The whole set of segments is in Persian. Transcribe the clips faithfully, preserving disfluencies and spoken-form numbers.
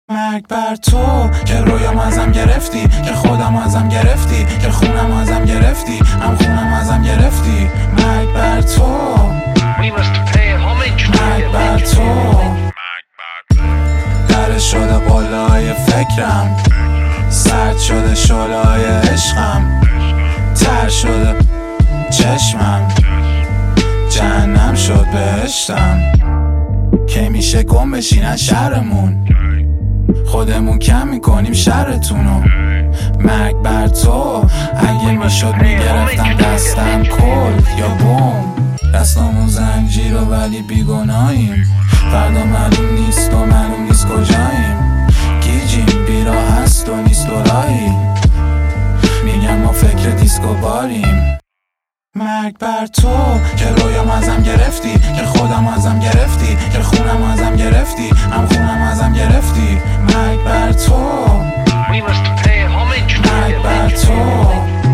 مرگ بر تو که رویام ازم گرفتی، که خودم ازم گرفتی، که خونم ازم گرفتی، هم خونم ازم گرفتی. مرگ بر تو، مرگ بر تو. در شده قله‌های فکرم، سرد شده شعله‌های عشقم، تر شده چشمم، جهنم شد بهشتم. که میشه گم بشینن شهرمون، خودمون کم میکنیم شرتونو. مرگ بر تو، اگه میشد میگرفتم دستم کل یا بوم. دستامون زنجیر و ولی بیگناهیم، فردا معلوم نیست و معلوم نیست کجاییم. گیجیم بیراه هست و نیست و راهی، میگم ما فکر دیسکو باریم. مرگ بر تو که رویام ازم گرفتی، که خودم ازم گرفتی، که خونم ازم گرفتی، هم خونم ازم گرفتی. مرگ بر تو، مرگ بر تو.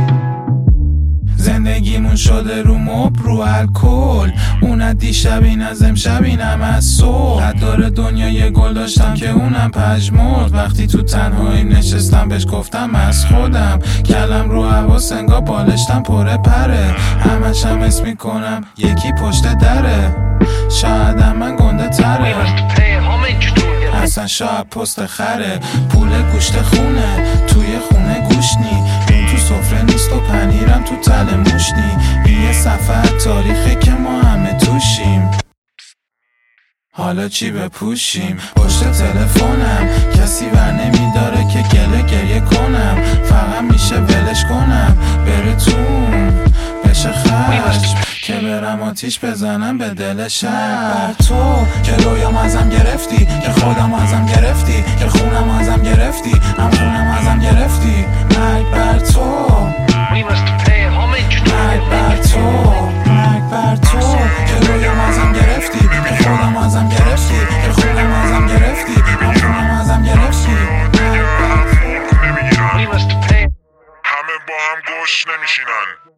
زندگیمون شده رو مب رو الکل، اون دیشب این از امشب اینم از صبح. داره دنیا یه گل داشتم که اونم پژمرد، وقتی تو تنهایی نشستم بهش گفتم از خودم. کلم رو حواس انگار بالشتم پره پره، همش هم اسم میکنم یکی پشت دره. شایدم من گنده تره، اصلا شاید پست خره. پول گوشت خونه توی خونه گوشنی، این تو سفره نیست و پنیرم تو تله موشنی. این یه صفحه تاریخی که ما همه توشیم، حالا چی بپوشیم؟ پشت تلفنم کسی ور نمیداره که گله گریه کنم، فقط میشه ولش کنم بره تون بشه خشم، که برم آتیش بزنم به دل شهر. تو که رویام ازم گرفتی، که خودم ازم گرفتی، که خونم ازم گرفتی، هم خونم ازم گرفتی. مرگ بر تو، مرگ بر تو، مرگ بر تو. که رویام ازم گرفتی، که خودم ازم گرفتی، که خونم ازم گرفتی، هم خونم ازم گرفتی. همه با هم گوش نمیشینن.